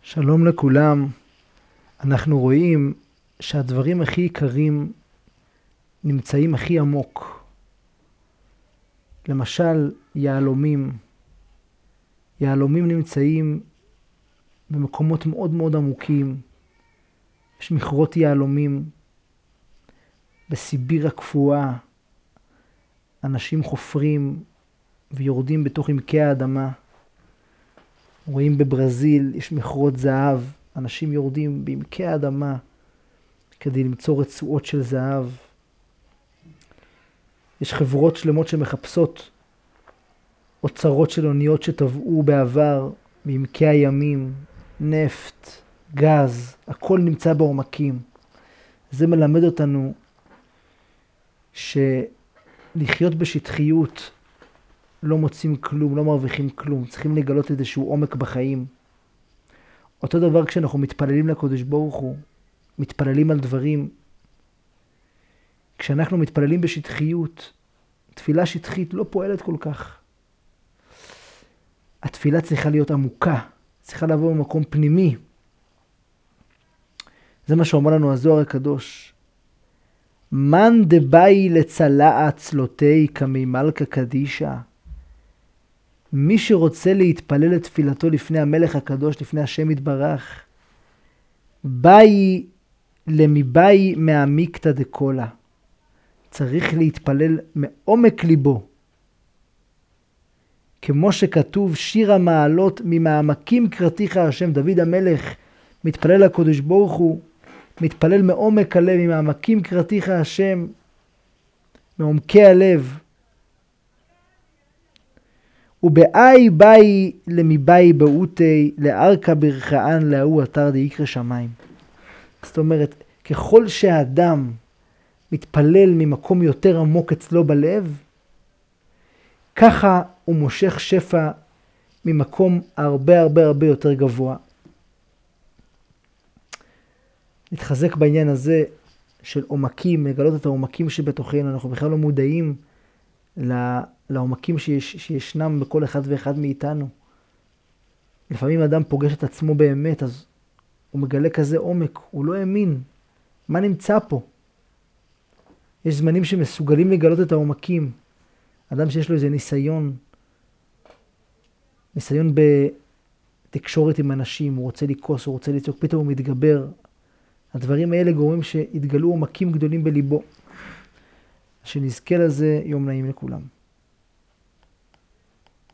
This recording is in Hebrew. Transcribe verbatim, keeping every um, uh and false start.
שלום לכולם. אנחנו רואים שהדברים הכי יקרים נמצאים הכי עמוק. למשל, יהלומים. יהלומים נמצאים במקומות מאוד מאוד עמוקים. יש מכרות יהלומים. בסיביר הקפואה, אנשים חופרים ויורדים בתוך עמקי האדמה. רואים בברזיל, יש מכרות זהב. אנשים יורדים בעמקי האדמה כדי למצוא רצועות של זהב. יש חברות שלמות שמחפשות אוצרות של אוניות שטבעו בעבר בעמקי הימים, נפט, גז, הכל נמצא בעומקים. זה מלמד אותנו שלחיות בשטחיות לא מוצאים כלום, לא מרוויחים כלום. צריכים לגלות איזשהו עומק בחיים. אותו דבר כשאנחנו מתפללים לקדוש ברוך הוא, מתפללים על דברים. כשאנחנו מתפללים בשטחיות, תפילה שטחית לא פועלת כל כך. התפילה צריכה להיות עמוקה, צריכה לבוא במקום פנימי. זה מה שאומר לנו הזוהר הקדוש. מן דבאי לצלעה צלותי כמי מלכה קדישה. מי שרוצה להתפלל את תפילתו לפני המלך הקדוש, לפני השם יתברך, באי למיבאי מעמיקתא דקולה. צריך להתפלל מעומק ליבו. כמו שכתוב שיר המעלות ממעמקים קראתיך השם. דוד המלך מתפלל לקדוש ברוך הוא, מתפלל מעומק הלב, ממעמקים קראתיך השם, מעומקי הלב. ובאי באי למיבאי באותי לארכה ברכאן להוא אתר דיקרא שמיים. זאת אומרת, ככל שהאדם מתפלל ממקום יותר עמוק אצלו בלב, ככה הוא מושך שפע ממקום הרבה הרבה הרבה יותר גבוה. נתחזק בעניין הזה של עומקים, לגלות את העומקים שבתוכנו. אנחנו בכלל לא מודעים לעומקים שיש, שישנם בכל אחד ואחד מאיתנו. לפעמים אדם פוגש את עצמו באמת, אז הוא מגלה כזה עומק, הוא לא האמין. מה נמצא פה? יש זמנים שמסוגלים לגלות את העומקים. אדם שיש לו איזה ניסיון, ניסיון בתקשורת עם אנשים, הוא רוצה לקוס, הוא רוצה לצעוק, פתאום הוא מתגבר. הדברים האלה גורמים שהתגלו עומקים גדולים בליבו. שנזכה לזה. יום נעים לכולם.